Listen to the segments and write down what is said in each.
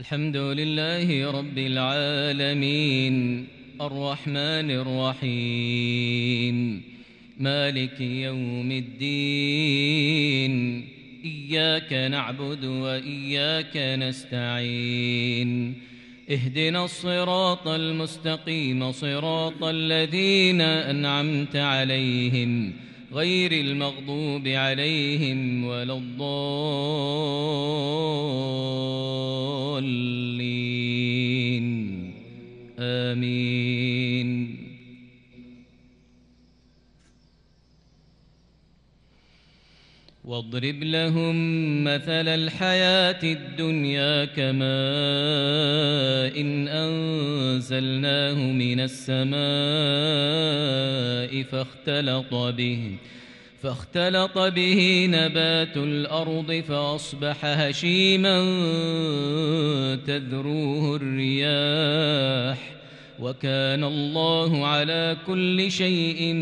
الحمد لله رب العالمين الرحمن الرحيم مالك يوم الدين إياك نعبد وإياك نستعين اهدنا الصراط المستقيم صراط الذين أنعمت عليهم غير المغضوب عليهم ولا الضالين آمين. واضرب لهم مثل الحياة الدنيا كماء إن أنزلناه من السماء فاختلط به نبات الأرض فأصبح هشيما تذروه الرياح وكان الله على كل شيء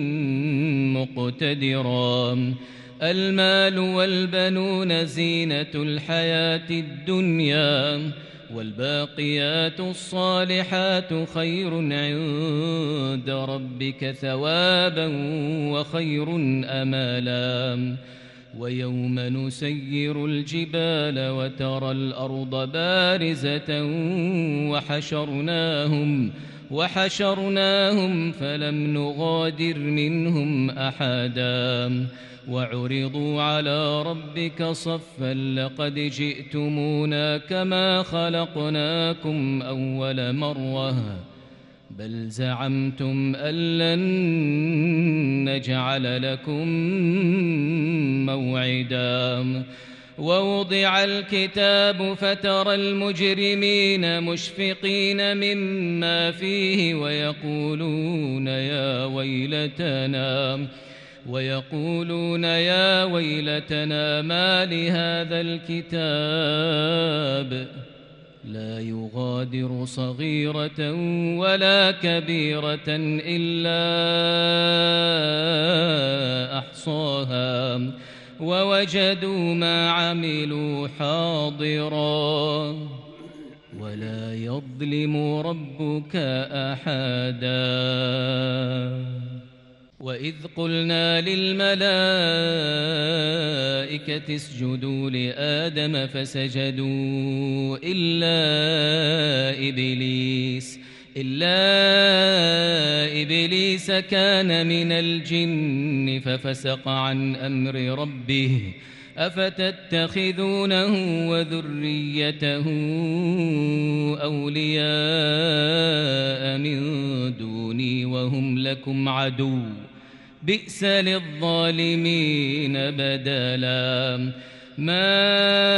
مقتدرا. المال والبنون زينة الحياة الدنيا والباقيات الصالحات خير عند ربك ثوابا وخير أمالا. ويوم نسير الجبال وترى الأرض بارزة وحشرناهم فلم نغادر منهم أحدا وعرضوا على ربك صفا لقد جئتمونا كما خلقناكم أول مرة بل زعمتم أن لن نجعل لكم موعدا. ووضع الكتاب فترى المجرمين مشفقين مما فيه ويقولون يا ويلتنا ما لهذا الكتاب لا يغادر صغيرة ولا كبيرة إلا أحصاها ووجدوا ما عملوا حاضرا ولا يظلم ربك أحدا. وإذ قلنا للملائكة اسجدوا لآدم فسجدوا إلا إبليس كان من الجن ففسق عن أمر ربه أفتتخذونه وذريته أولياء من دوني وهم لكم عدو بئس للظالمين بدلا. ما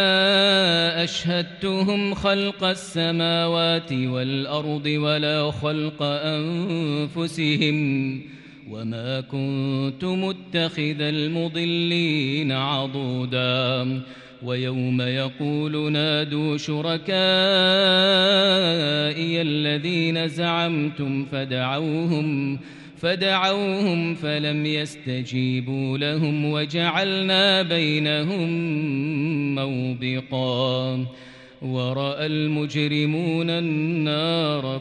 أشهدتهم خلق السماوات والأرض ولا خلق أنفسهم وما كنت متخذ المضلين عضدا. ويوم يقول نادوا شركائي الذين زعمتم فدعوهم فلم يستجيبوا لهم وجعلنا بينهم موبقا. ورأى المجرمون النار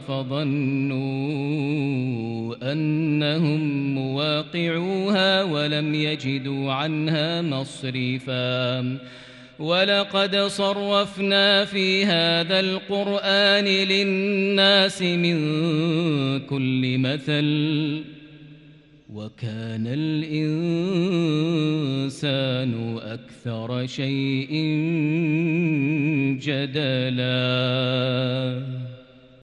فظنوا أنهم مواقعوها ولم يجدوا عنها مصرفا. ولقد صرفنا في هذا القرآن للناس من كل مثل وكان الإنسان أكثر شيء جدلا.